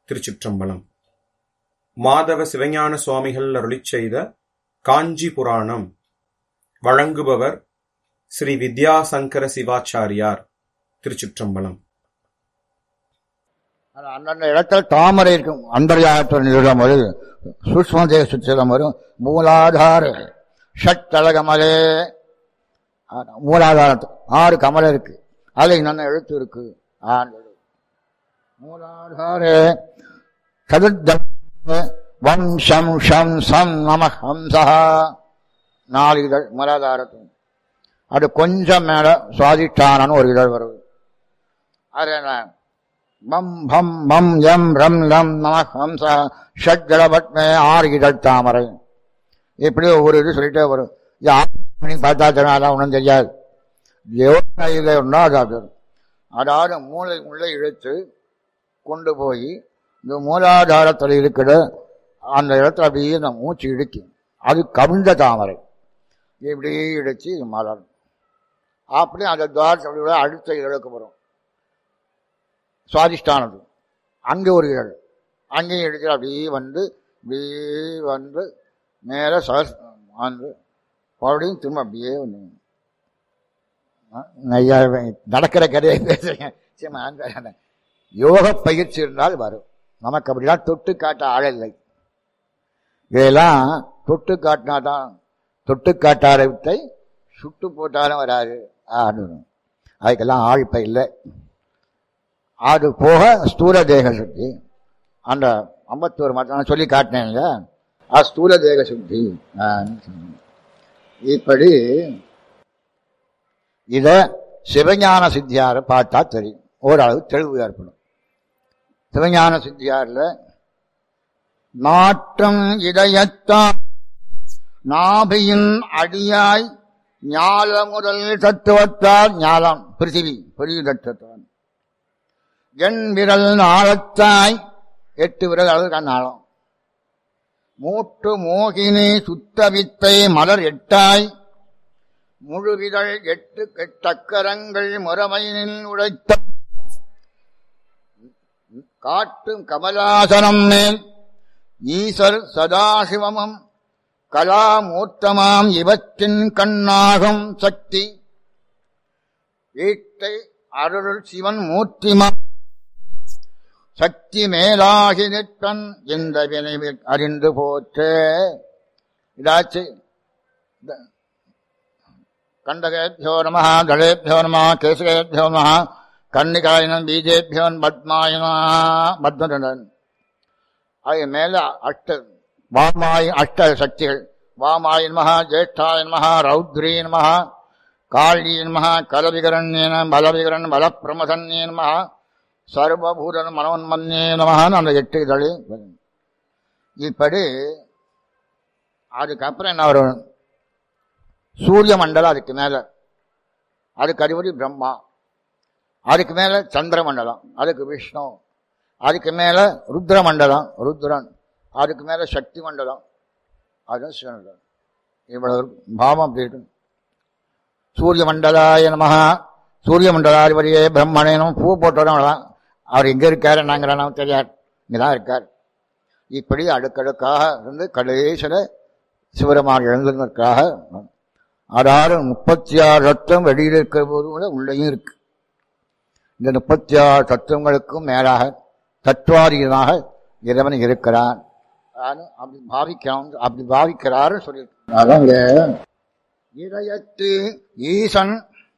திருச்சிற்றம்பலம். மாதவ சிவஞான சுவாமிகள் அருளிச் செய்த காஞ்சி புராணம். வழங்குபவர் ஸ்ரீ வித்யாசங்கர சிவாச்சாரியார். திருச்சிற்றம்பலம். அந்தந்த இடத்துல தாமரை இருக்கும். அந்தர்யாகத்தில் நிலம் வரும், சூஷ்ம தேக சுற்றிடம் வரும். மூலாதார ஷட்டழகமலே, மூலாதாரத்து 6 கமலை இருக்கு. அதுல இன்னொன்னு எழுத்து இருக்கு. மூலாதார சதுர்தம் வம்சம் ஷம் சம் நம ஹம்சா 4 இதழ் மூலாதாரத்து. அது கொஞ்சம் மேல சுவாதிஷ்டானன்னு ஒரு இதழ் வருது. அது என்ன? மம் பம் மம் யம் ரம் லம் நம ஹம்ச ஷட்ஜலபட்மே 6 இதழ் தாமரை. இப்படி ஒவ்வொரு இது சொல்லிட்டே வரும். பார்த்தா ஒன்றும் தெரியாது. எவ்வளோ ஒன்றா அதாவது மூளை உள்ள இழுத்து கொண்டு போய் இந்த மூலாதாரத்தில் இருக்கிற அந்த இடத்துல அப்படியே இந்த மூச்சு இழுக்கும். அது கவிழ்ந்த தாமரை. இப்படி இழுத்து மலரும். அப்படி அந்த துவாரத்தை அடுத்த இதழுக்கு வரும். சுவாதிஷ்டானது அங்கே ஒரு இதழ், அங்கேயும் எடுத்து அப்படியே வந்து இப்படியே வந்து மேலே வந்து மறுபடியும் திரும்ப அப்படியே வந்து நடக்கிற கதையை பேசுறேன். யோக பயிற்சி இருந்தால் வரும். நமக்கு அப்படிலாம் தொட்டு காட்ட ஆள் இல்லை. இதெல்லாம் தொட்டு காட்டினாதான், தொட்டு காட்டார வித்தை சுட்டு போட்டாலும் வராது. அதுக்கெல்லாம் ஆள் இப்ப இல்லை. அது போக ஸ்தூல தேக சுத்தி, அந்த 51 மட்டும் சொல்லி காட்டினேங்க, அது ஸ்தூல தேக சுத்தி. இப்படி இத சிவஞான சித்தியார பார்த்தா தெரியும், ஓரளவு தெளிவு ஏற்படும். சிவஞான சித்தியாரில் நாட்டம் இதயத்தான் நாபியின் அடியாய் ஞால முதல் தத்துவத்தால், ஞாலம் பிருத்திவி பெரிய தத்துவத்தான், என் விரல் நாளத்தாய் 8 விரல் அளவு நாளம், மூட்டு மோகினி சுத்த வித்தை மலர் 8ஆய், முழுவிதழ் 8 கெட்டக்கரங்கள் முறைமையினில் உழைத்த காட்டும் கமலாசனம் மேல் ஈசர் சதாசிவமும் கலாமூர்த்தமாம் இவற்றின் கண்ணாகும் சக்தி வீட்டை அருள் சிவன் மூர்த்திமா சக்தி மேலாகி நிற்பன் இந்த வினைவில் அறிந்து போற்றே. இதாச்சு. கண்டகேபியோ நம, தளேபியோ நம, கேசகேபியோ நம, கன்னிகாயினம் பீஜேபியோன் பத்மாயினா பத்மதன். அது மேல அஷ்ட சக்திகள். வாமாய நமஹ, ஜேஷ்டாய நமஹ, ரௌத்ரீ நமஹ, காளீ நமஹ, கலவிகரண்யேன பலவிகரன் பலப்பிரமதன்யே நமஹ, சர்வபூதன் மனோன்மன்யே நமஹான்னு அந்த 8 இதழி. இப்படி அதுக்கப்புறம் என்ன வரும்? சூரிய மண்டலம், அதுக்கு மேல அதுக்கு அதிபதி பிரம்மா, அதுக்கு மேல சந்திர மண்டலம், அதுக்கு விஷ்ணு, அதுக்கு மேல ருத்ர மண்டலம் ருத்ரன், அதுக்கு மேல சக்தி மண்டலம், அதுதான் சிவன். இவ்வளவு பாவம் அப்படி இருக்கு. சூரிய மண்டலாய நமஹ, சூரிய மண்டலாதிபதியே பிரம்மணேனும் பூ போட்டோம். அவர் எங்க இருக்காரு நாங்கிற தெரியாது, இங்கதான் இருக்கார். இப்படி அடுக்கடுக்காக இருந்து கடைசியில சிவருமான் எழுந்திருக்காக. அதாவது 36 தத்துவம் வெளியில் இருக்கிற போது கூட உள்ளேயும் இருக்கு. இந்த 36 தத்துவங்களுக்கும் மேலாக தத்துவாதீனமாக இறைவன் இருக்கிறான். அப்படி பாவிக்கணும், அப்படி பாவிக்கிறாரு சொல்லியிருக்காங்க. இதயத்து ஈசன்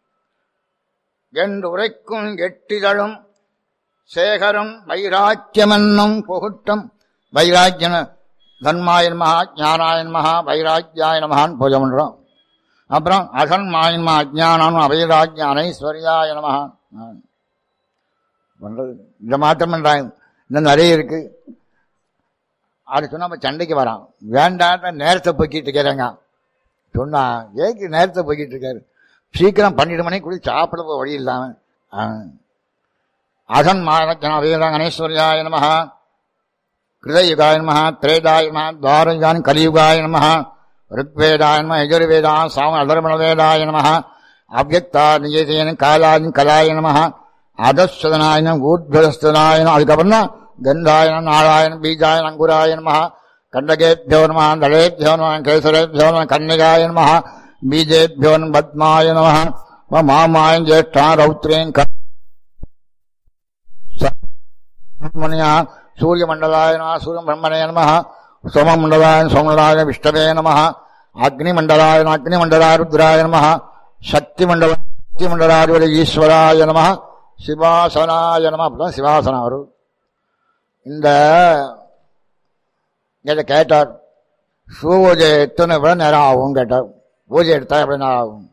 என்று உரைக்கும் 8 இதழும் சேகரம் வைராக்கியமென்னும் புகுட்டம். வைராக்கியன தன்மாயன் மகா, ஞானாயன் மகா, வைராக்கியாய மகான் பூஜை பண்றோம். அப்புறம் அசன்மாயன் மகா அஜானம் அவைராக்கிய அனைஸ்வரியாய மகா பண்றது. இந்த மாற்றம் பண்றாங்க. இன்னும் நிறைய இருக்கு. அது சொன்னா நம்ம சண்டைக்கு வரான். வேண்டாம், நேரத்தை போக்கிட்டு இருக்கிறாங்க. சொன்னா ஏக்கு நேரத்தை போக்கிட்டு இருக்காரு, சீக்கிரம் 12 மணிக்கு கூட சாப்பிட வழி இல்லாம. அசன் மாயன் அனேஸ்வரியாய நமஹ, கிருதயுகாய நமஹ, திரேதாய நமஹ, துவாரயுகான் கலியுகாய நமஹ, ருக்வேதாய நமஹ, யஜுர்வேதா சாம அதர்மண வேதாய நமஹ, அவ்யக்தா நியதேன காலாயின் கலாய நமஹ, அதஸ்தனாயனம் ஊர்வஸ்தனாயனம். அதுக்கப்புறம் தான் கந்தாயனம் நாராயணம் பீஜாயன் அங்குராய நம கண்டகேபியோ நம தலேபியோ நம கேசரேபியோ நம கன்னிகாய நம பீஜேபியோ பத்மாய நம மாமாயன் ஜேஷ்டா ரௌத்ரேன் சூரிய மண்டலாய நம சூரிய பிரம்மணே நம சோமமண்டலாய சோமண்டலாய விஷ்ணவே நம அக்னிமண்டலாய அக்னிமண்டலாய ருத்ராய நம சக்திமண்டலாய ஈஸ்வராய நம சிவாசனாய நம. அப்படிதான் சிவாசனம் வரும். இந்த இதை கேட்டார், பூஜை எத்தனை எவ்வளோ நேரம் ஆகும் கேட்டார். பூஜை எடுத்தா எவ்வளோ நேரம் ஆகும்?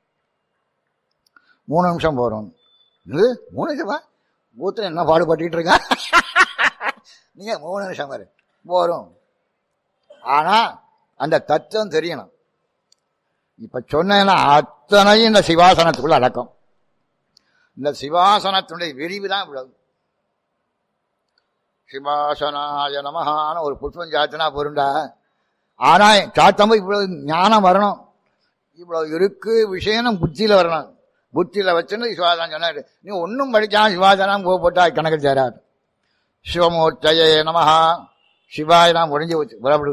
3 நிமிஷம் போகிறோம். இது 3 நிமிஷமா? பூத்தில் என்ன பாடுபட்டு இருக்கா நீங்க 3 நிமிஷம் வரை போறோம். ஆனா அந்த தத்துவம் தெரியணும். இப்ப சொன்னா அத்தனையும் இந்த சிவாசனத்துக்குள்ள அடக்கம். இந்த சிவாசனத்தினுடைய விரிவு தான் இவ்வளவு. சிவாசனாய நமஹான ஒரு புஷ்பம் சாத்தினா பொருண்டா. ஆனா சாத்தம்போது இவ்வளவு ஞானம் வரணும். இவ்வளவு இருக்கு விஷயம் புத்தியில வரணும். புத்தியில வச்சுன்னு சிவாசனம் சொன்னாரு. நீ ஒன்னும் படிச்சான் சிவாசனம் போட்டா கணக்கு சேராது. சிவமூர்த்தையே நமஹா சிவாய நாம் ஒழிஞ்சு வச்சு புறப்படு.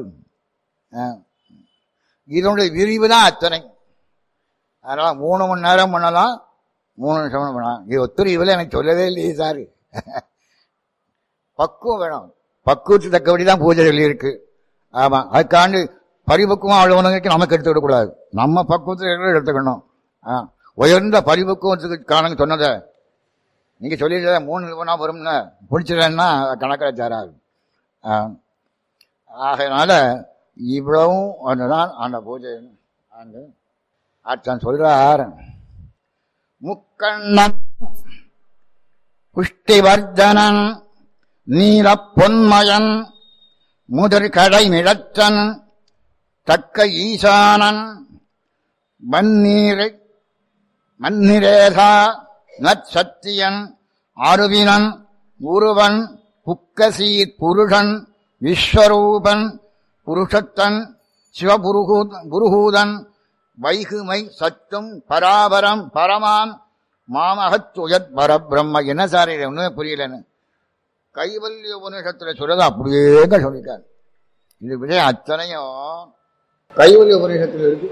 இதனுடைய விரிவு தான் அத்தனை. அதனால 3 மணி நேரம் பண்ணலாம், 3 நிமிஷம் பண்ணலாம். இது ஒத்துழைவில் எனக்கு சொல்லவே இல்லையே சாரு. பக்குவம் வேணும். பக்குவத்துக்கு தக்கபடி தான் பூஜை சொல்லி இருக்கு. ஆமா, அதுக்காண்டு பரிபக்குவம் அவ்வளவு நமக்கு எடுத்து விடக்கூடாது. நம்ம பக்குவத்துக்கு எடுத்துக்கணும். உயர்ந்த பரிபக்குவத்துக்கு காரணம் சொன்னதை நீங்க சொல்லிடுற 3 நிமிஷம் வரும்னு பிடிச்சிடன்னா கணக்கில் சேராது. ஆகையினால இவ்வளவும் ஒன்றுதான் அந்த பூஜை. அர்த்தம் சொல்றார். முக்கண்ணன் புஷ்டிவர்தனன் நீல பொன்மயன் முதற் கடை நிழற்றன் தக்க ஈசானன் மன்னிரேதா நற்சத்தியன் அருவினன் உருவன் புக்கசீர் புருஷன் விஸ்வரூபன் புருஷத்தன் சிவபுருகூதன் வைகுமை சத்தும் பராபரம் பரமான் மாமகத்துயத் பரபிரம்ம. என்ன சார் இது ஒண்ணுமே புரியலன்னு கைவல்ய உபநிஷத்துல சொல்றது அப்படியேங்க சொல்லிட்டார். இது விஷயம் அத்தனையும் கைவல்ய உபநிஷத்துல இருக்கு.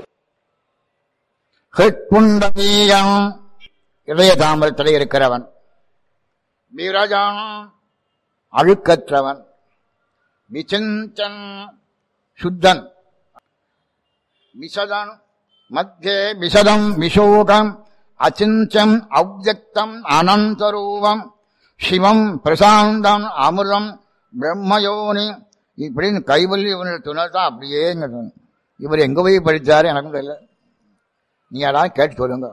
ஹெட்புண்டமீயம் இதய தாமரத்தில் இருக்கிறவன், வீரஜான் அழுக்கற்றவன், விசிந்தன் சுத்தன், விசதன் மத்தியே விசதம் விஷோகம் அச்சிஞ்சம் அவ்யக்தம் அனந்தரூபம் சிவம் பிரசாந்தம் அமிர்தம் பிரம்மயோனி. இப்படின்னு கைவல்ய துணர்தான் அப்படியே. இவர் எங்க போய் படித்தாரு எனக்கும் தெரியல. நீ யாராவது கேட்டு சொல்லுங்க.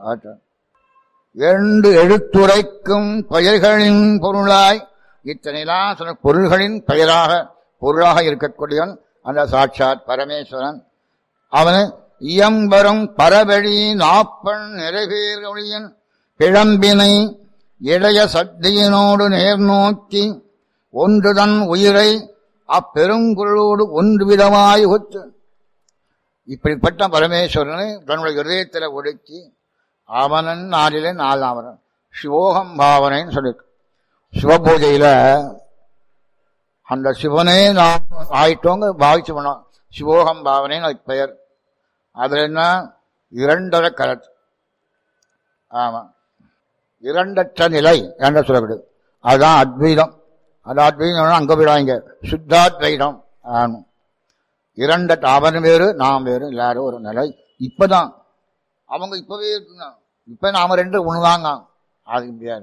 2 எழுத்துரைக்கும் பெயர்களின் பொருளாய் இத்தனைலாம் சொன்ன பொருள்களின் பொருளாக இருக்கக்கூடியவன் அந்த சாட்சாத் பரமேஸ்வரன். அவனு இயம்பரும் பரவழி நாப்பன் நிறைவேறியன் பிழம்பினை இளைய சக்தியினோடு நேர் நோக்கி ஒன்றுதன் உயிரை அப்பெருங்குழலோடு ஒன்று விதமாய் ஒத்து. இப்படிப்பட்ட பரமேஸ்வரனை தன்னுடைய இதயத்தில் ஒடுக்கி அவனன் 4 4 சிவோகம் பாவனைன்னு சொல்லிருக்கு. சிவபூஜையில அந்த சிவனே நாம் ஆயிட்டோங்க பாவிச்சு பண்ணோம். சிவோகம் பாவனைன்னு அதுக்கு பெயர். அதுல என்ன 2 கரத்து. ஆமா, 2 நிலை என்று சொல்லப்படுது. அதுதான் அத்வைதம். அது அத்வைதம் அங்க விடாங்க சுத்தாத்வைதம். ஆமா, 2 அவன் வேறு நாம் வேறு எல்லாரும் ஒரு நிலை. இப்பதான் அவங்க இப்பவே இருக்குங்க. இப்ப நாம 2 ஒண்ணுதாங்க. அது முடியாது.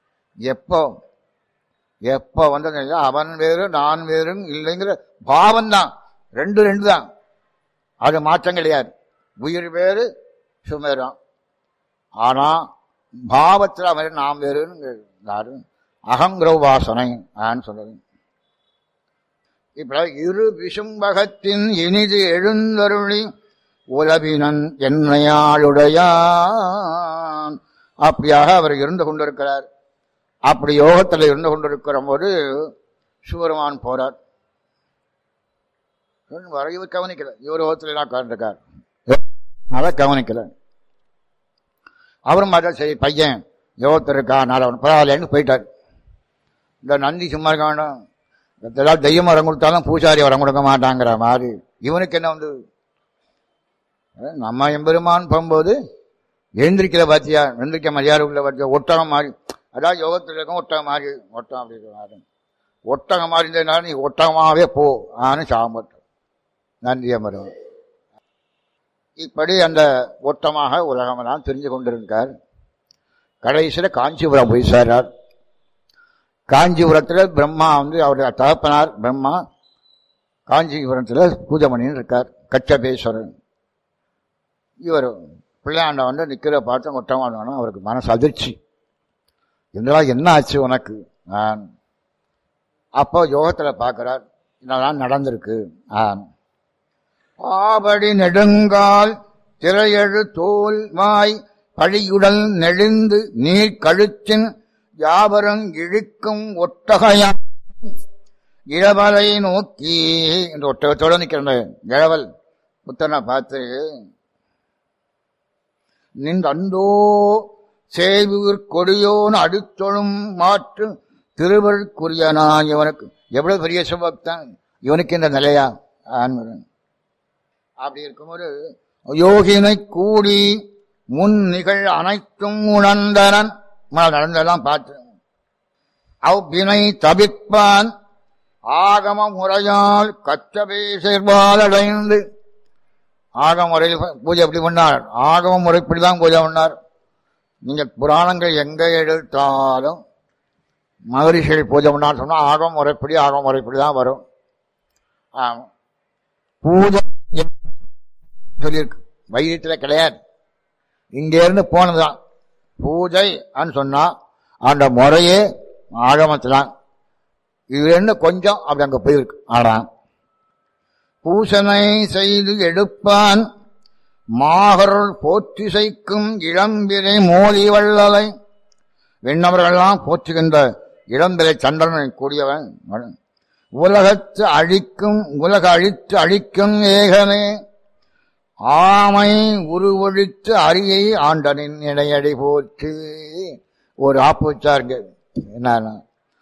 எப்போ வந்தது அவன் வேறு நான் வேறு இல்லைங்கிற பாவம் தான். 2 தான். அது மாற்றம் கிடையாது. உயிர் வேறு சுமேரம். ஆனா பாவத்தில் அவன் நாம் வேறுன்னு அகங்கிரவ வாசனை சொல்றது. இப்ப இரு விசும்பகத்தின் இனிது எழுந்தருளி உலவினன் என்னையாளுடையான். அப்படியாக அவர் இருந்து கொண்டிருக்கிறார். அப்படி யோகத்தில் இருந்து கொண்டிருக்கிற போது சிவருமான் போறார். வரைவு கவனிக்கல. இவர் யோகத்தில் எல்லாம் காண்டிருக்கார். அதை கவனிக்கல. அவரும் பார்த்தா சரி பையன் யோகத்தில் இருக்கா, அவன் பரவாயில்லன்னு போயிட்டார். இந்த நந்தி சும்மா இருக்கான ஏதாவது தெய்வம் வரம் கொடுத்தாலும் பூசாரி வரம் கொடுக்க மாட்டாங்கிற மாதிரி இவனுக்கு என்ன வந்து நம்ம எம்பெருமான் போகும்போது எழுந்திரிக்கல பாத்தியா, எழுந்திரிக்க மரியாதை உள்ள பாத்தியா, ஒட்டகம் மாதிரி, அதாவது யோகத்தில் இருக்கும் ஒட்டகம் மாதிரி, ஒட்டகம் அப்படி ஒட்டகம் மாதிரி இருந்ததுனால நீ ஒட்டகமாகவே போ ஆன்னு சாம்பட்டு நன்றிய மரம். இப்படி அந்த ஒட்டமாக உலகமெல்லாம் தெரிஞ்சு கொண்டிருக்கார். கடைசியில் காஞ்சிபுரம் போய் சேர்றார். காஞ்சிபுரத்தில் பிரம்மா வந்து அவருடைய தகப்பனார் பிரம்மா காஞ்சிபுரத்தில் பூஜை பண்ணின்னு இருக்கார். கச்சபேஸ்வரன் இவர் பிள்ளையாண்ட வந்து நிற்கிற பார்த்து ஒட்டமானோன்னா அவருக்கு மனசு அதிர்ச்சி. இதெல்லாம் என்ன ஆச்சு உனக்கு? அப்போ யோகத்தில் பார்க்கிறார், இதெல்லாம் நடந்திருக்கு. ஆபடி நெடுங்கால் திரையழு தோல் வாய் பழியுடல் நெழுந்து நீர் கழுத்தின் யாவரும் இழுக்கும் ஒட்டகையா இழவலை நோக்கி, இந்த ஒட்டகத்தோடு நிற்கிற இழவல் புத்தனை பார்த்து நின்றோ சேவூர் கொடியோன் அடுத்தொழும் மாற்று திருவள்ளுக்குரியனான். இவனுக்கு எவ்வளவு பெரிய சிவபக்தன், இவனுக்கு இந்த நிலையா? அப்படி இருக்கும்போது யோகினை கூடி முன் நிகழ் அனைத்தும் உணர்ந்தனன். நடந்தெல்லாம் பார்த்து அவ்வினை தவிர்ப்பான் ஆகம முறையால் கச்சபே சேர்வால் அடைந்து. ஆகம முறையில் பூஜை எப்படி பண்ணார்? ஆகம முறைப்படிதான் பூஜை பண்ணார். நீங்க புராணங்கள் எங்க எடுத்தாலும் மகரிஷிகள் பூஜை பண்ணான்னு சொன்னா ஆகம முறைப்படி தான் வரும். பூஜை சொல்லியிருக்கு, வைத்தியத்தில் கிடையாது. இங்க இருந்து போனதுதான் பூஜை சொன்னா அந்த முறையே ஆகமத்திலாம். இது என்ன கொஞ்சம் அப்படி அங்க போயிருக்கு. ஆனா பூசனை செய்து எடுப்பான் மாகருள் போற்றிசைக்கும் இளம்பிரை மோதி வள்ளலை. விண்ணவர்களெல்லாம் போற்றுகின்ற இளம்பிரை சந்திரனை கூடியவன். உலகத்து அழிக்கும் உலக அழித்து அழிக்கும் ஏகனே ஆமை உருவொழித்து அரியை ஆண்டனின் இடையடி போற்று. ஒரு ஆப்பு வச்சாருங்க, என்ன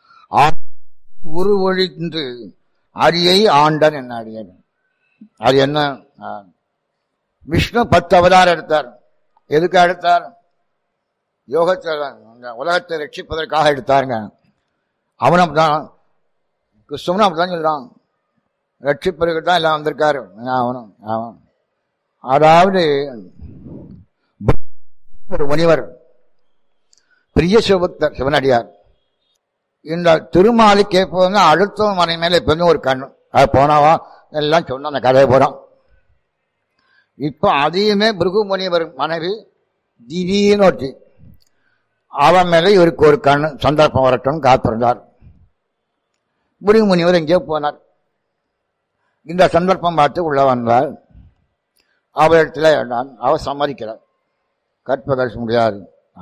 உருவொழிந்து அரியை ஆண்டன் என்ன அடியன். அது என்ன? விஷ்ணு 10 அவதாரம் எடுத்தார். எதுக்கு எடுத்தார்? யோகத்தில் உலகத்தை ரட்சிப்பதற்காக எடுத்தாருங்க. அவனும் தான் கிறிஸ்துவனும் அப்படிதான் சொல்றான், ரட்சிப்பதற்கு தான் எல்லாம் வந்திருக்காரு. அவன் அதாவது ஒரு முனிவர் பெரிய சிவபக்தர் சிவனடியார். இந்த திருமாலி கேட்பது அடுத்த மனை மேல எப்போதும் ஒரு கண்ணு. அது போனாவா எல்லாம் சொன்ன அந்த கதையை போறான். இப்ப அதையுமே பிருகு முனிவர் மனைவி திடீர்னு ஒட்டி அவன் மேல இவருக்கு ஒரு கண்ணு சந்தர்ப்பம் வரட்டும் காத்திருந்தார். பிருகு முனிவர் எங்கேயோ போனார். இந்த சந்தர்ப்பம் பார்த்து உள்ள வந்தார். அவரிடத்துல அவர் சம்மதிக்கிறார், கற்பகரிசி முடியாது.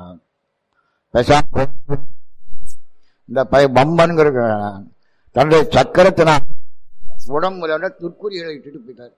இந்த பம்பன்கிற தன்னுடைய சக்கரத்தினால் உடம்புல துர்க்குறிகளை இட்டுட்டு போயிட்டார்.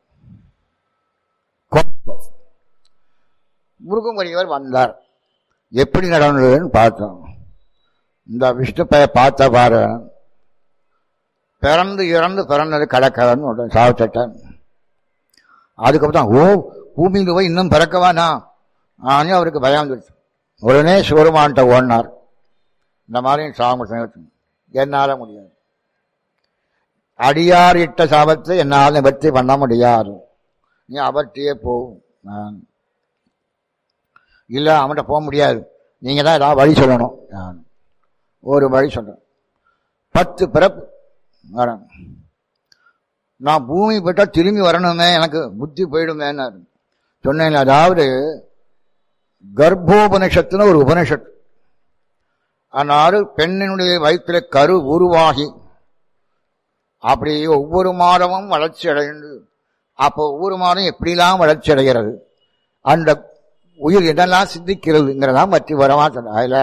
முருகமுனிவர் வந்தார். எப்படி நடந்ததுன்னு பார்த்தோம். இந்த விஷ்ணு பைய பார்த்த பாரு, பிறந்து இறந்து பிறந்தது கடக்கவன்னு சாவச்சட்டான். அதுக்கப்புறம் பூமியில் போய் இன்னும் பிறக்கவானா அவருக்கு பயம் வந்துருச்சு. உடனே சிவருமான்ட்ட ஓடினார். இந்த மாதிரி சாம என்னால முடியாது, அடியார் இட்ட சாபத்தை என்னால் நிவர்த்தி பண்ண முடியாது, நீ அவர்கிட்டயே போ. இல்ல அவன்கிட்ட போக முடியாது, நீங்க தான் ஏதாவது வழி சொல்லணும். ஒரு வழி சொல்றேன், 10 பிறப்பு வரேன், நான் பூமி போயிட்டா திரும்பி வரணுமே, எனக்கு புத்தி போயிடுமேன்னு சொன்னேன். அதாவது கர்ப்போபனிஷத்துன்னு ஒரு உபனிஷத்து. அதனால பெண்ணினுடைய வயிற்றுல கரு உருவாகி அப்படி ஒவ்வொரு மாதமும் வளர்ச்சி அடைந்து, அப்போ ஒவ்வொரு மாதம் எப்படிலாம் வளர்ச்சி அடைகிறது, அந்த உயிர் என்னெல்லாம் சிந்திக்கிறதுங்கிறதான் பற்றி வரமா சொன்ன. அதுல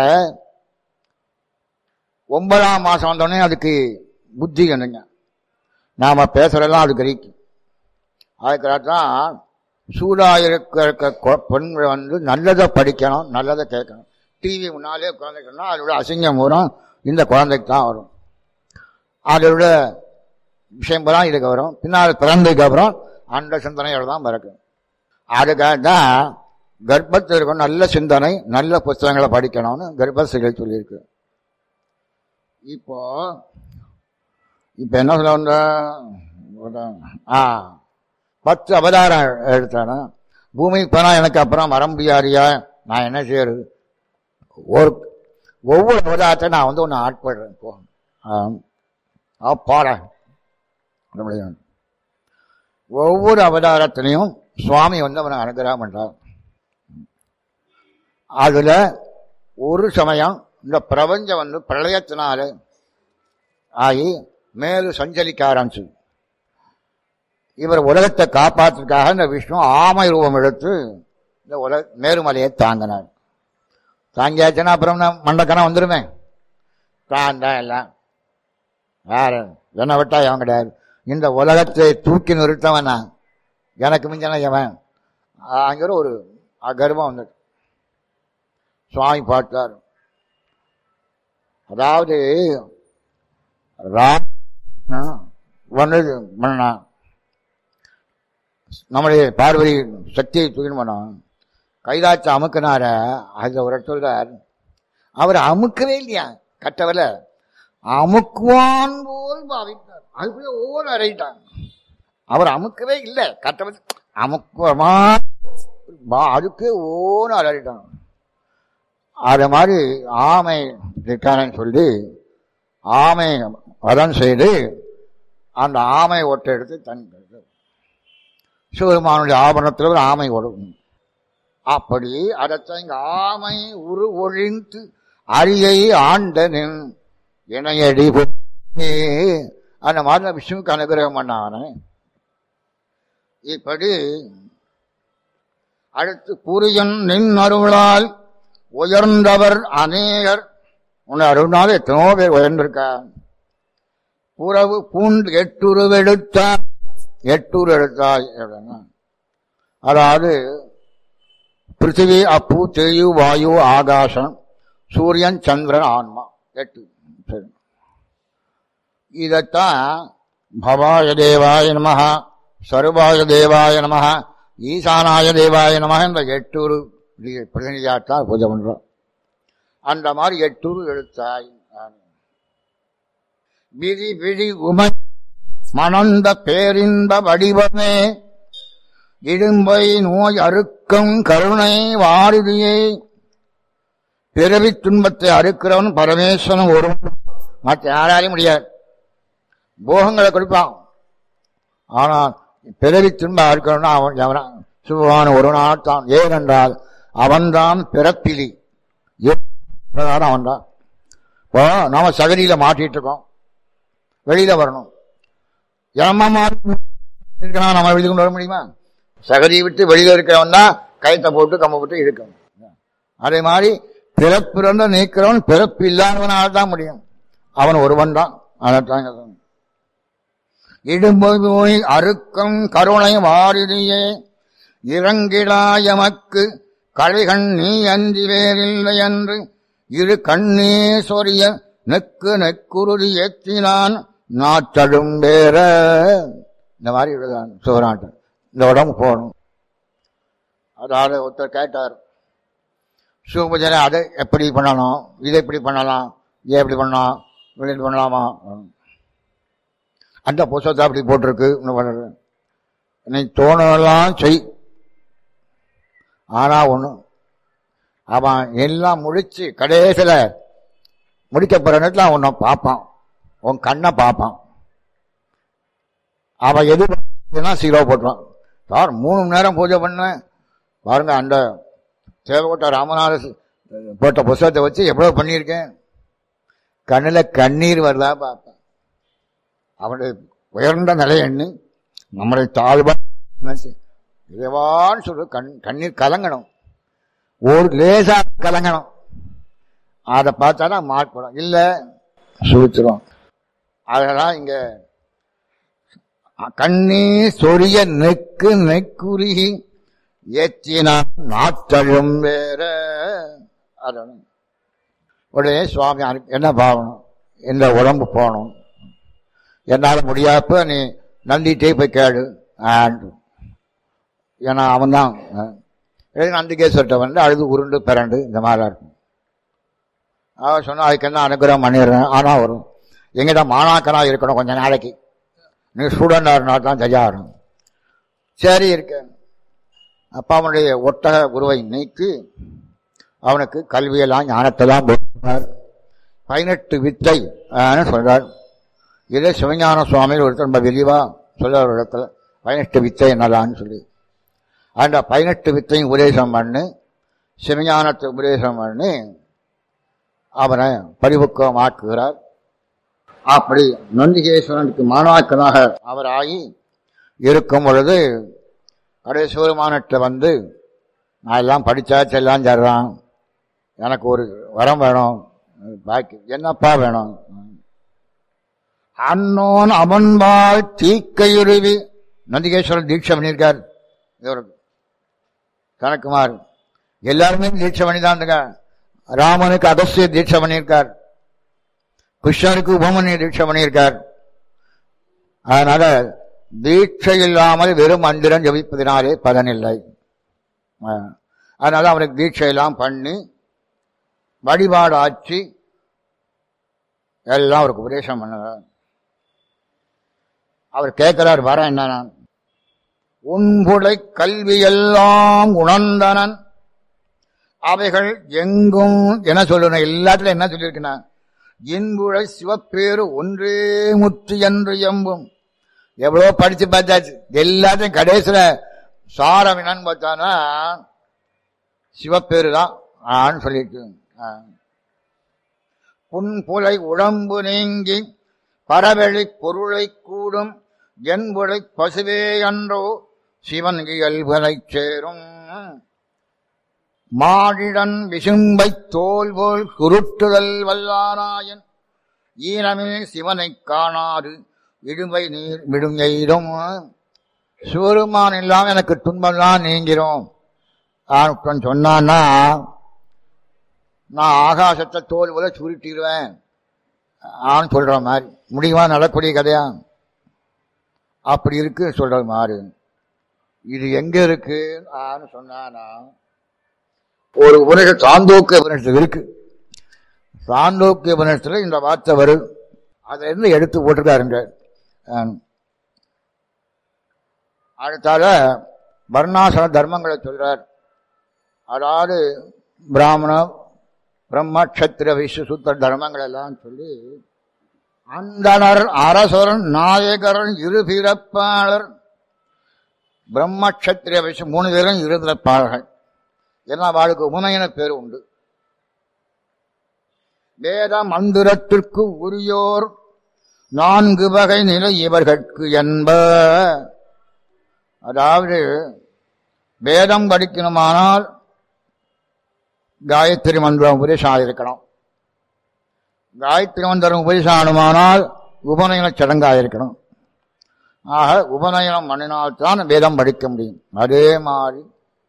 9ஆம் மாசம் வந்தோடனே அதுக்கு புத்தி என்னங்க, நாம பேசுறதெல்லாம் அது கிரகிக்கும். அதுக்காகத்தான் சூடாயிருக்க பெண்கள் வந்து நல்லதை படிக்கணும், நல்லதை கேட்கணும். டிவி முன்னாலே குழந்தைக்கணும்னா அதோட அசிங்கம் வரும், இந்த குழந்தைக்கு தான் வரும். அதோட விஷயம் போலாம் இதுக்கு வரும். பின்னால் பிறந்ததுக்கு அப்புறம் அந்த சிந்தனையோடு தான் பிறக்கும். அதுக்காக தான் கர்ப்பத்தில் இருக்கணும் நல்ல சிந்தனை, நல்ல புத்தகங்களை படிக்கணும்னு கர்ப்பசிகள் சொல்லியிருக்கு. இப்போ என்ன சொல்ல வந்த 10 அவதாரம் எடுத்தானா பூமிக்கு போனா எனக்கு அப்புறம் வர முடியாதியா, நான் என்ன செய்யறது? ஒவ்வொரு அவதாரத்தை நான் ஒன்று ஆட்படுறேன். பாட ஒவ்வொரு அவதாரத்திலையும் சுவாமி அவனை அனுகிரகம் பண்றார். அதுல ஒரு சமயம் இந்த பிரபஞ்சம் பிரளயத்தினால ஆகி மேலும் சஞ்சலிக்க ஆரம்பிச்சு. இவர் உலகத்தை காப்பாற்றுக்காக இந்த விஷ்ணு ஆமை ரூபம் எடுத்து இந்த மேருமலையை தாங்கினார். தாங்கியாச்சுன்னா அப்புறம் மண்டக்கணம் வந்துருமே. தான் தான் எல்லாம் யாரு என்ன விட்டா எவன் கிடையாது. இந்த உலகத்தை தூக்கி நிறுத்தவனா எனக்கு மிஞ்சன எவன் அங்கிற ஒரு கர்வம் வந்துட்டு சுவாமி பார்த்தார். அதாவது பண்ணா நம்முடைய பார்வதி சக்தியை தூக்கின்னு பண்ணோம். கைதாச்சு அமுக்கினார அதுல ஒரு சொல்றார், அவர் அமுக்கவே இல்லையா கட்டவல, அமுக்குவான் போல் பாவித்தார். அதுக்குள்ள ஒவ்வொரு அறையிட்டாங்க. அவர் அமுக்கவே இல்லை கட்டவல, அமுக்குவமா அதுக்கு ஒவ்வொரு அறையிட்டாங்க. அது மாதிரி ஆமை இருக்கானு சொல்லி ஆமை வதம் செய்து அந்த ஆமை ஒட்டை எடுத்து தன் சிவபெருமானுடைய ஆபரணத்தில் ஒரு ஆமை ஓடும். அப்படி அதைத்தான் இங்க ஆமை உரு ஒழிந்து அரியை ஆண்டனின் இணையடி அந்த மாதிரி விஷ்ணுக்கு அனுகிரகம் பண்ணான. இப்படி அடுத்து புரியன் நின் அருளால் உயர்ந்தவர் அநேகர். உன்னை அருள்னால எத்தனோ பேர் உயர்ந்திருக்கா. புறவு பூண்டு எட்டுருவெடுத்தார். எட்டூர் எடுத்தாய். அதாவது பிருத்திவி அப்பு தெயு வாயு ஆகாசம் சூரியன் சந்திரன் ஆன்மா 8. இதத்தான் பவாய தேவாய நமஹ, சர்வாய தேவாய நமஹ, ஈசானாய தேவாய நமஹ என்ற 8 பிரதிநிதியாத்தான் பூஜை பண்றோம். அந்த மாதிரி 8 எழுத்தாய். விதி விழி உமை மணந்த பேரின்ப வடிவமே இடும்பை நோய் அறுக்கம் கருணை வாரிதியே. பிறவி துன்பத்தை அறுக்கிறவன் பரமேஸ்வரன் ஒரு, மற்ற யாராலையும் முடியாது. போகங்களை கொடுப்பான், ஆனால் பிறவி துன்பம் அறுக்கிறவன் அவன் சிவபான ஒரு நாள் தான். ஏனென்றால் அவன்தான் பிறப்பிலி, அவன்தான். இப்போ நாம சகதியில மாட்டிட்டு இருக்கோம், வெளியில வரணும். நம்ம வெளியே கொண்டு வர முடியுமா? சகதியை விட்டு வெளியில இருக்கிறவன் தான் கயத்தை போட்டு கம்ப போட்டு இழுக்கணும். அதே மாதிரி பிறப்பிறந்த நீக்கிறவன் பிறப்பு இல்லாதவனால் தான் முடியும். அவன் ஒருவன் தான். அதான் இடும்போய் அறுக்கம் கருணை வாரிதியே இறங்கிடாயமக்கு கழிகண் நீ அன்றி வேறில்லை என்று இரு கண்ணே சொரிய நெக்கு நெக்குருதி ஏற்றினான் நாற்றடும் வேற. இந்த மாதிரி எழுதான் சிவராட்டன். இந்த உடம்பு போகணும். அதாவது ஒருத்தர் கேட்டார், சிவபூஜனை அதை எப்படி பண்ணணும், இதை எப்படி பண்ணலாம், இதை எப்படி பண்ணலாம், வெளியில் பண்ணலாமா? அந்த புத்தகத்தை அப்படி போட்டிருக்கு. நீ தோணலாம் செய். ஆனா ஒண்ணு, அவன் எல்லாம் முடிச்சு கடைசியில முடிக்க போற நேரத்தில் அவன் உன்னை பார்ப்பான், உன் கண்ணை பார்ப்பான். அவன் எது சீரோ போட்டுவான். சார் 3 மணி நேரம் பூஜை பண்ணேன் பாருங்க, அந்த தேவகோட்டை ராமநாத போட்ட புத்தகத்தை வச்சு எவ்வளவு பண்ணியிருக்கேன். கண்ணில் கண்ணீர் வருதா பார்ப்பேன். அவனுடைய உயர்ந்த நிலை எண்ணி நம்மளை தாழ்வா இறைவான்னு சொல்லு. கண்ணீர் கலங்கணும், ஒரு லேசா கலங்கணும். அதை பார்த்தாதான் மாற்படும், இல்ல சுழிச்சிடும். அதெல்லாம் இங்க கண்ணீ சொரிய நெக்கு நெக்குருகி ஏற்றினான் நாற்றழும் வேற. உடனே சுவாமி என்ன பாவணும், இந்த உடம்பு போகணும். என்னால் முடியாப்ப நீ நந்திட்டே போய் கேளு. ஏன்னா அவன் தான் நந்திகேஸ்வர்கிட்ட வந்து அழுது உருண்டு பிறண்டு இந்த மாதிரிலாம் இருக்கும். அவன் சொன்னா அதுக்கு என்ன அனுகிரகம் பண்ணிடுறேன். ஆனால் வரும் எங்கிட்ட மாணாக்கனாக இருக்கணும் கொஞ்ச நாளைக்கு, நீ ஸ்டூடெண்டாக இருந்தால் தான் சரியா வரும். சரி இருக்கேன். அப்பா அவனுடைய ஒட்டக குருவை நீக்கி அவனுக்கு கல்வியெல்லாம் ஞானத்தெல்லாம் போனார். 18 வித்தை சொல்றார். இதே சிவஞான சுவாமியில் ஒருத்தர் ரொம்ப விரிவா சொல்ல ஒரு இடத்துல 18 வித்தை என்னலான்னு சொல்லி அந்த 18 வித்தையும் உபதேசம் பண்ணி சிவஞானத்தை உபதேசம் பண்ணி அவனை பரிபக்குவமாக்குகிறார். அப்படி நந்திகேஸ்வரனுக்கு மாணாக்கனாக அவர் ஆகி இருக்கும் பொழுது கடைசிவருமானத்தை வந்து நான் எல்லாம் படிச்சாச்சு எல்லாம் தர்றான், எனக்கு ஒரு வரம் வேணும், பாக்கி என்னப்பா வேணும்? அன்னோன் அவன்பால் தீக்கையுருவி நந்திகேஸ்வரன் தீட்சை பண்ணியிருக்கார். இவருக்கு கணக்குமார் எல்லாருமே தீட்சை பண்ணிதான். ராமனுக்கு அகஸ்திய தீட்சை பண்ணியிருக்கார், கிருஷ்ணனுக்கு உபமன்ய தீட்சை பண்ணியிருக்கார். அதனால தீட்சை இல்லாமல் வெறும் மந்திரம் ஜபிப்பதினாலே பலனில்லை. அதனால அவனுக்கு தீட்சையெல்லாம் பண்ணி வழிபாடு ஆட்சி எல்லாம் அவருக்கு உபதேசம் பண்ணுறார். அவர் கேட்கிறார், வர என்ன? உன்புடை கல்வி எல்லாம் உணர்ந்தனன் அவைகள் எங்கும் என்ன சொல்லணும், எல்லாத்திலும் என்ன சொல்லியிருக்கா, இன்புழை சிவப்பேறு ஒன்றே முற்று என்று எம்பும். எவ்வளோ படிச்சு பார்த்தாச்சு, எல்லாத்தையும் கடைசியில சாரம் என்னன்னு பார்த்தானா சிவப்பேரு தான் சொல்லிட்டு. புன்புலை உடம்பு நீங்கி பரவெளி பொருளை கூடும் என்புடை பசுவே அன்றோ சிவன் இயல்பனை சேரும். மாடிடன் விசும்பை தோல் போல் குருட்டுதல் வல்லாராயன் ஈனமில் சிவனை காணாது இடுமை நீர் விடும் எய்தும். சிவருமான் இல்லாம எனக்கு துன்பம்லாம் நீங்கிறோம் சொன்னான்னா நான் ஆகாசத்தை தோல் போல சுருட்டிடுவேன் சொல்ற மாதிரி முடியுமா? நடக்கூடிய கதையா? அப்படி இருக்கு சொல்ற மாதிரி. இது எங்க இருக்கு சொன்னா ஒரு உபநிஷம் சாந்தோக்கிய உபநிஷத்துல இருக்கு. சாந்தோக்கிய உபநிஷத்துல இந்த வார்த்தை வருது, அதுல இருந்து எடுத்து போட்டிருக்காருங்க. அடுத்தால வர்ணாசன தர்மங்களை சொல்றார். அதாவது பிராமண பிரம்ம கஷத்திர விஸ்வசூத்திர தர்மங்கள் எல்லாம் சொல்லி அந்தனர் அரசரன் நாயகரன் இருபிறப்பாளர் பிரம்ம கஷத்திர விஸ்வ 3 பேரும் இருபிறப்பாளர்கள். ஏன்னா அவளுக்கு உபநயன பேர் உண்டு. வேத மந்திரத்திற்கு உரியோர் 4 வகை நிலை இவர்களுக்கு என்ப. அதாவது வேதம் படிக்கணுமானால் காயத்ரி மந்திரம் உபதேசம் ஆகியிருக்கணும். காயத்ரி மந்திரம் உபதேசம் ஆகணுமானால் உபநயன சடங்காயிருக்கணும். ஆக உபநயனம் பண்ணினால்தான் வேதம் படிக்க முடியும். அதே மாதிரி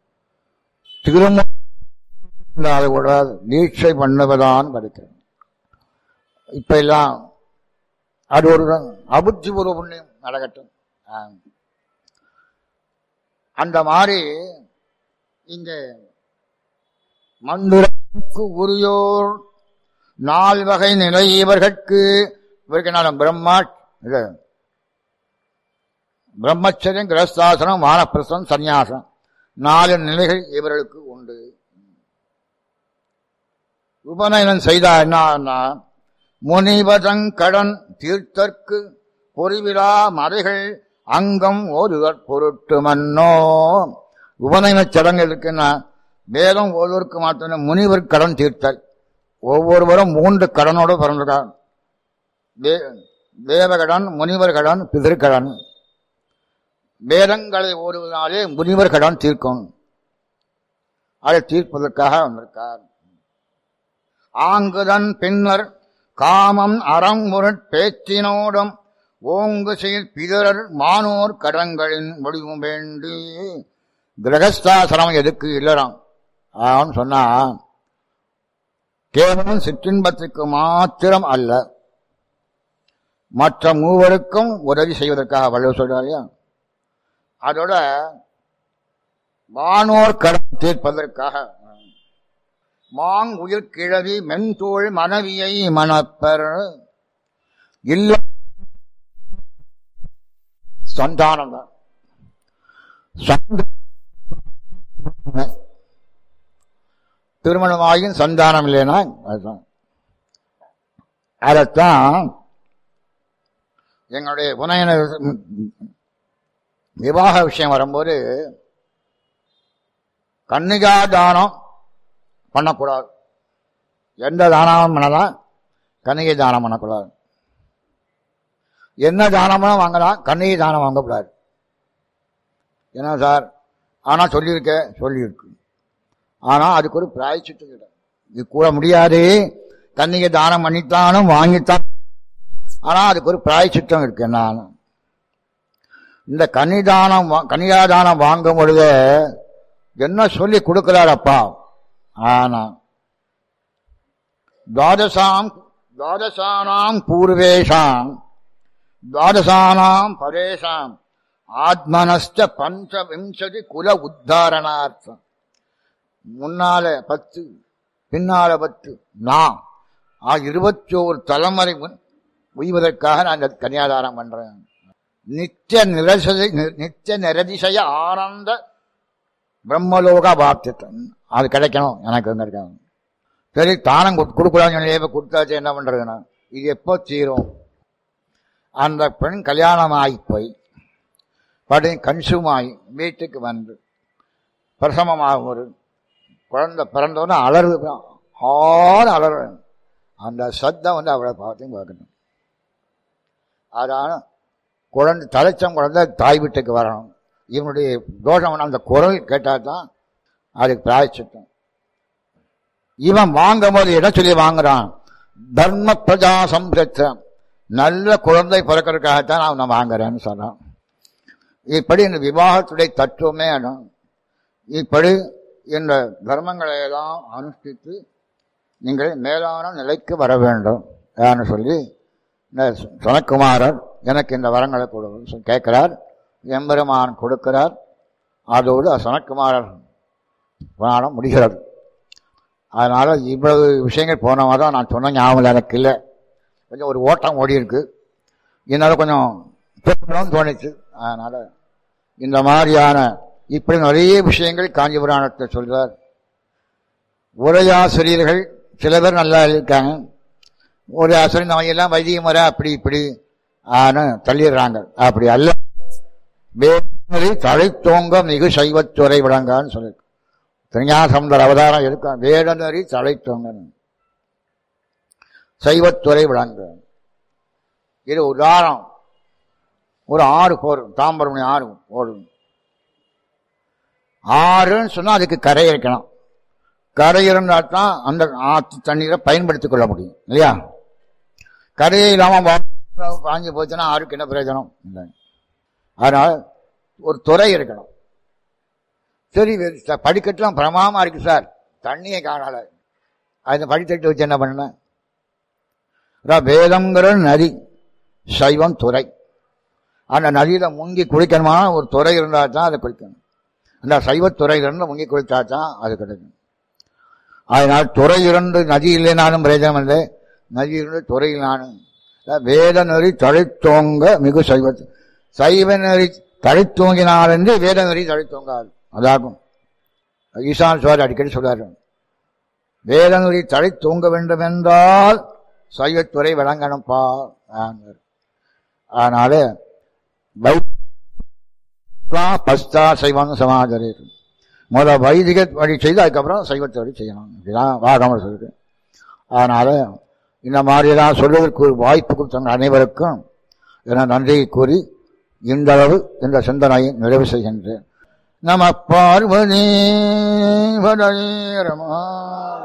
திருமணம் கூட தீட்சை பண்ணுவதான் படிக்கணும். இப்ப எல்லாம் அது ஒரு அபுத்திபூர்வ புண்ணியம் நடக்கட்டும். அந்த மாதிரி இங்க மந்திரத்துக்கு உரியோர் 4 வகை நிலை இவர்களுக்கு பிரம்மச்சரியம் கிரகஸ்தாசனம் வானப்பிரஸ்தம் சந்நியாசம் 4 நிலைகள் இவர்களுக்கு உண்டு. உபநயனம் செய்தா என்ன? முனிவதங் கடன் தீர்த்தற்கு பொறிவிழா மறைகள் அங்கம் ஓதுவர் பொருட்டு மன்னோ. உபநயன சடங்கு இருக்குன்னா வேதம் ஓதுவருக்கு மாத்திர முனிவர் கடன் தீர்த்தல். ஒவ்வொருவரும் 3 கடனோடு பிறந்திருக்கார். தேவகடன், முனிவர் கடன், பிதிர்கடன். வேதங்களை ஓடுவதாலே முனிவர் கடன் தீர்க்கும். அதை தீர்ப்பதற்காக வந்திருக்கார். ஆங்குதன் பின்னர் காமம் அறம் முரட் பேச்சினோடும் ஓங்கு செயல் பிதரர் மானோர் கடன்களின் முடிவும் வேண்டி. கிரகஸ்தாசிரமம் எதுக்கு இல்லறான் சொன்னா கேவலம் சிற்றின்பத்துக்கு மாத்திரம் அல்ல, மற்ற மூவருக்கும் உதவி செய்வதற்காக வள்ளுவர் சொல்றாரு. அதோட வானோர் கடன் தீர்ப்பதற்காக மாங்குயிர் கிழவி மென்தோள் மனைவியை மணப்பர் இல்ல சந்தானம் தான். திருமணமாகியும் சந்தானம் இல்லைன்னா அதுதான். அதைத்தான் எங்களுடைய புனையன விவாக விஷயம் வரும்போது கன்னிகா தானம் பண்ணக்கூடாது. எந்த தானம் பண்ணலாம், கன்னிகை தானம் பண்ணக்கூடாது. என்ன தானமும் வாங்கலாம், கன்னிகை தானம் வாங்கக்கூடாது. என்ன சார், ஆனா சொல்லியிருக்கு. ஆனா அதுக்கு ஒரு பிராயச்சித்தம் கிடையாது. இது கூட முடியாது, கன்னிகை தானம் பண்ணித்தானும் வாங்கித்தான். ஆனா அதுக்கு ஒரு பிராயச்சித்தம் இருக்கு. என்ன இந்த கன்னிகா தானம் வாங்கும் பொழுது என்ன சொல்லி கொடுக்கிறார் அப்பா? ஆனா துவாதசானாம் பூர்வேஷாம் துவாதசானாம் பரேஷாம் ஆத்மனஸ்ட பஞ்சவிம்சதி குல உத்தாரணார்த்தம். முன்னால 10 பின்னால 10 நாம் 21 தலைமுறை உய்வதற்காக நான் இந்த கன்னியாதாரம் பண்றேன். நித்திய நிரதிசய ஆனந்த பிரம்மலோக பாப்தித்தம் அது கிடைக்கணும் எனக்கு வந்திருக்காங்க. சரி, தானம் கொடுக்கூடாது கொடுத்தாச்சு, என்ன பண்றதுன்னா இது எப்போ தீரும்? அந்த பெண் கல்யாணம் ஆகி போய் கன்சூமாகி வீட்டுக்கு வந்து பிரசவமாக ஒரு குழந்தை பிறந்தோன்னு அலறு அலறு. அந்த சத்தம் வந்து அவளை பார்த்து பார்க்கணும். அதான குழந்தை தலைச்சம் குழந்தை தாய் வீட்டுக்கு வரணும். இவனுடைய தோஷம் அந்த குரல் கேட்டால் தான் அதுக்கு பிராயச்சித்தம். இவன் வாங்கும் போது என்ன சொல்லி வாங்குறான்? தர்ம பிரஜா சம்சம், நல்ல குழந்தை பிறக்கிறதுக்காகத்தான் நான் வாங்குறேன்னு சொன்னான். இப்படி இந்த விவாகத்துடைய தத்துவமே இப்படி இந்த தர்மங்களை எல்லாம் அனுஷ்டித்து நீங்கள் மேலான நிலைக்கு வர வேண்டும் ஏன்னு சொல்லி இந்த சனக்குமாரர் எனக்கு இந்த வரங்களை கேட்கிறார். எம்பெருமான் கொடுக்கிறார். அதோடு சனக்குமாரர் புராணம் முடிகிறது. அதனால இவ்வளவு விஷயங்கள் போனவா தான் நான் சொன்ன ஞாபகம் எனக்கு இல்லை. கொஞ்சம் ஒரு ஓட்டம் ஓடி இருக்கு. என்னால் கொஞ்சம் தோணிச்சு. அதனால இந்த மாதிரியான இப்படி நிறைய விஷயங்கள் காஞ்சி புராணத்தை சொல்றார். உரையாசிரியர்கள் சில பேர் நல்லா இருக்காங்க. ஒரு ஆசிரியர் நம்ம எல்லாம் வைதிக முறை அப்படி இப்படி தள்ளிடுறாங்க. அப்படி அல்ல. வேதநெறி தழைத்தோங்க மிகு சைவத்துறை விளங்கான்னு சொல்லி திருஞானசம்பந்தர் அவதாரம் இருக்கா. வேதநெறி தழைத்தோங்க சைவத்துறை விளங்க. இது உதாரணம். ஒரு ஆறு போரும், தாம்பரம் ஆறு ஓடும். ஆறுன்னு சொன்னா அதுக்கு கரை இருக்கணும். கரை இருந்தால் தான் அந்த ஆற்று தண்ணீரை பயன்படுத்திக் கொள்ள முடியும் இல்லையா? கரையே இல்லாம வாங்கி போச்சுன்னா ஆறுக்கு என்ன பிரயோஜனம் இல்லை. அதனால ஒரு துறை இருக்கணும். சரி, படிக்கட்டுலாம் பிரமாமா இருக்கு சார், தண்ணியை காணல. அந்த படிக்கட்டு வச்சு என்ன பண்ண? வேதங்கிற நதி சைவம் துறை. அந்த நதியில முங்கி குளிக்கணுமா ஒரு துறை இருந்தா தான் அதை குளிக்கணும். அந்த சைவத்துறையிலிருந்து முங்கி குளித்தா தான் அது கிடைக்கும். அதனால் துறை இருந்து நதி இல்லைனாலும் பிரயோஜனம் இல்லை, நதி இருந்து துறையினாலும். வேத நெறி தழைத்தோங்க மிகு சைவத்து. சைவ நெறி தழைத்தோங்கினாலென்று வேத நெறி தழைத்தோங்காது. அதாகும். ஈசான் சுவாமி அடிக்கடி சொல்றாரு, வேத நெறி தழைத்தோங்க வேண்டும் என்றால் சைவத்துறை விளங்கணும்பா. அதனால பஸ்தா சைவம் சமாதரி முதல்ல வைதிக வழி செய்து அதுக்கப்புறம் சைவத்தை வழி செய்யணும். இதுதான் வாகமர் சொல்லுது. அதனால இந்த மாதிரிதான் சொல்வதற்கு ஒரு வாய்ப்பு கொடுத்தவங்க அனைவருக்கும் என நன்றியை கூறி இந்தளவு இந்த சிந்தனையை நிறைவு செய்கின்றேன். நம பார்வதி ரமா.